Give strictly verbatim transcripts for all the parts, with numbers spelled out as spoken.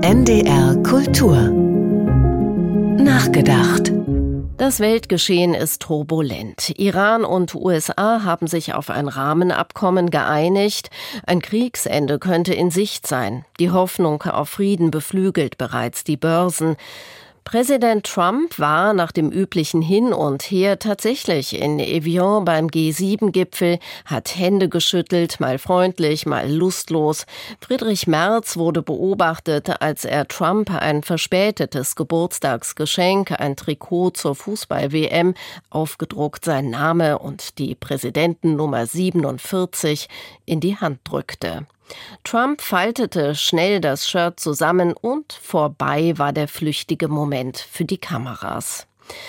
N D R Kultur Nachgedacht. Das Weltgeschehen ist turbulent. Iran und U S A haben sich auf ein Rahmenabkommen geeinigt. Ein Kriegsende könnte in Sicht sein. Die Hoffnung auf Frieden beflügelt bereits die Börsen. Präsident Trump war nach dem üblichen Hin und Her tatsächlich in Evian beim G sieben Gipfel, hat Hände geschüttelt, mal freundlich, mal lustlos. Friedrich Merz wurde beobachtet, als er Trump ein verspätetes Geburtstagsgeschenk, ein Trikot zur Fußball-W M, aufgedruckt sein Name und die Präsidentennummer siebenundvierzig, in die Hand drückte. Trump faltete schnell das Shirt zusammen und vorbei war der flüchtige Moment für die Kameras.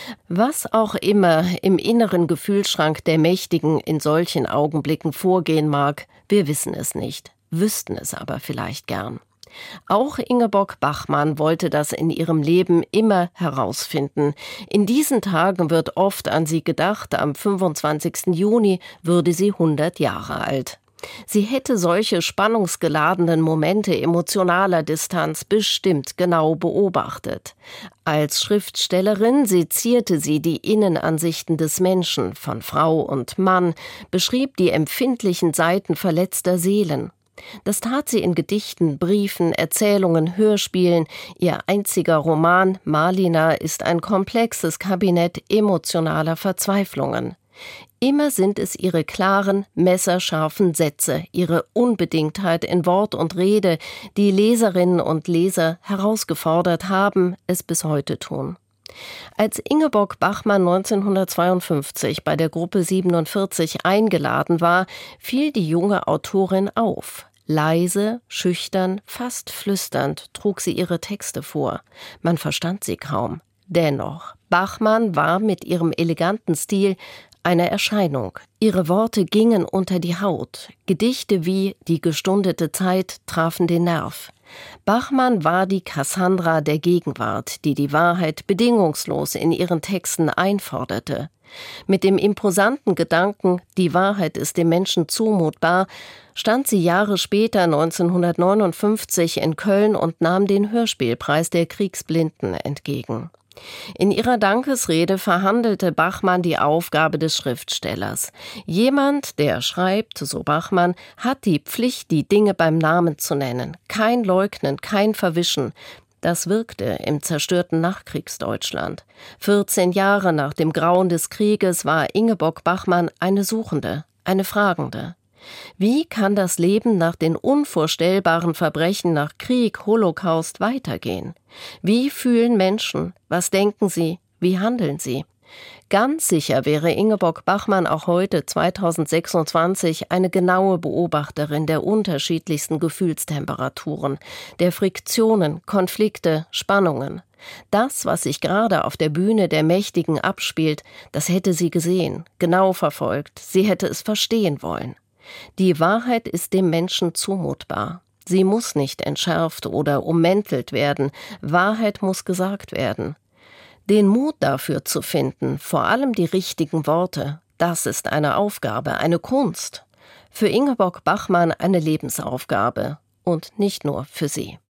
Was auch immer im inneren Gefühlsschrank der Mächtigen in solchen Augenblicken vorgehen mag, wir wissen es nicht, wüssten es aber vielleicht gern. Auch Ingeborg Bachmann wollte das in ihrem Leben immer herausfinden. In diesen Tagen wird oft an sie gedacht, am fünfundzwanzigsten Juni würde sie hundert Jahre alt. Sie hätte solche spannungsgeladenen Momente emotionaler Distanz bestimmt genau beobachtet. Als Schriftstellerin sezierte sie die Innenansichten des Menschen, von Frau und Mann, beschrieb die empfindlichen Seiten verletzter Seelen. Das tat sie in Gedichten, Briefen, Erzählungen, Hörspielen. Ihr einziger Roman Malina ist ein komplexes Kabinett emotionaler Verzweiflungen. Immer sind es ihre klaren, messerscharfen Sätze, ihre Unbedingtheit in Wort und Rede, die Leserinnen und Leser herausgefordert haben, es bis heute tun. Als Ingeborg Bachmann neunzehnhundertzweiundfünfzig bei der Gruppe siebenundvierzig eingeladen war, fiel die junge Autorin auf. Leise, schüchtern, fast flüsternd trug sie ihre Texte vor. Man verstand sie kaum. Dennoch, Bachmann war mit ihrem eleganten Stil eine Erscheinung. Ihre Worte gingen unter die Haut. Gedichte wie »Die gestundete Zeit« trafen den Nerv. Bachmann war die Cassandra der Gegenwart, die die Wahrheit bedingungslos in ihren Texten einforderte. Mit dem imposanten Gedanken, die Wahrheit ist dem Menschen zumutbar, stand sie Jahre später neunzehnhundertneunundfünfzig in Köln und nahm den Hörspielpreis der Kriegsblinden entgegen. In ihrer Dankesrede verhandelte Bachmann die Aufgabe des Schriftstellers. Jemand, der schreibt, so Bachmann, hat die Pflicht, die Dinge beim Namen zu nennen. Kein Leugnen, kein Verwischen. Das wirkte im zerstörten Nachkriegsdeutschland. vierzehn Jahre nach dem Grauen des Krieges war Ingeborg Bachmann eine Suchende, eine Fragende. Wie kann das Leben nach den unvorstellbaren Verbrechen nach Krieg, Holocaust weitergehen? Wie fühlen Menschen? Was denken sie? Wie handeln sie? Ganz sicher wäre Ingeborg Bachmann auch heute, zweitausendsechsundzwanzig, eine genaue Beobachterin der unterschiedlichsten Gefühlstemperaturen, der Friktionen, Konflikte, Spannungen. Das, was sich gerade auf der Bühne der Mächtigen abspielt, das hätte sie gesehen, genau verfolgt, sie hätte es verstehen wollen. Die Wahrheit ist dem Menschen zumutbar. Sie muss nicht entschärft oder ummäntelt werden. Wahrheit muss gesagt werden. Den Mut dafür zu finden, vor allem die richtigen Worte, das ist eine Aufgabe, eine Kunst. Für Ingeborg Bachmann eine Lebensaufgabe und nicht nur für sie.